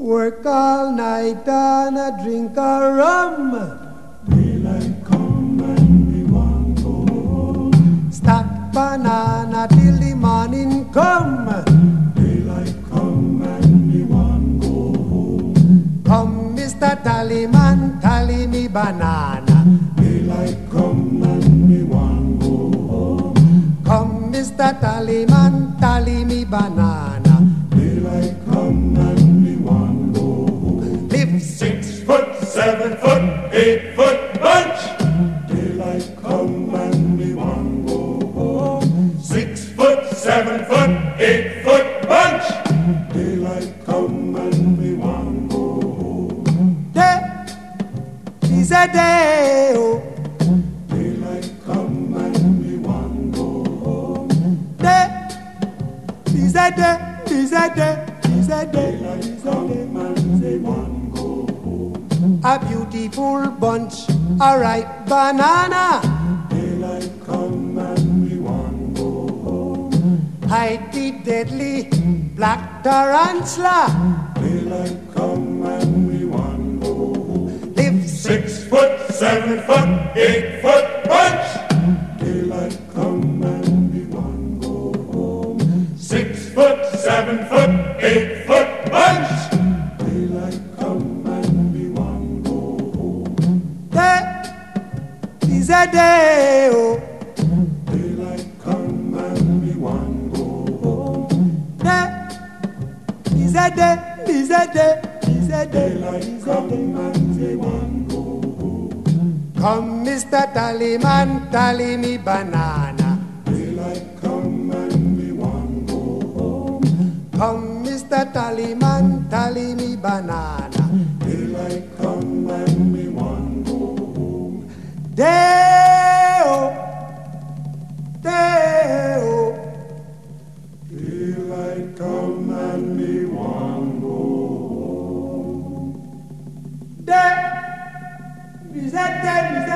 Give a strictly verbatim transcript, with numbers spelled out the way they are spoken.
Work all night and a drink a rum. Daylight come and we want go home. Stack banana till the morning come. Daylight come and we want go home. Come, Mister Tallyman, tally me banana. Daylight come and we want go home. Come, Mister Tallyman, tally me banana. Daylight come and we want go home. Live Six foot, seven foot, eight foot bunch. Daylight come and we want go home. Six foot, seven foot, eight foot bunch. Daylight come and we want go home. day is a day. Oh. Daylight come and we want go home. Day is a day. Is a day. Is a day. Daylight come and we want go home. A beautiful bunch, a ripe banana. Daylight come and we want go home. Hide the deadly black tarantula. Daylight come and we want go home. Live Six foot, seven foot, eight foot bunch. Daylight come and we want go home. Six foot, seven foot, eight foot bunch. Daylight come and we want go home. day is a day. Oh. Daylight come and we want go home. Day is a day. Is a day. Is a day. Daylight Is a come day. and we want go home. Come, Mister Tallyman, tally me banana. Daylight come and we want go home. Come, Mister Tallyman, tally me banana. Daylight come and we want go home. Day-o, day-o. Daylight come and we want go home. Day is a day, is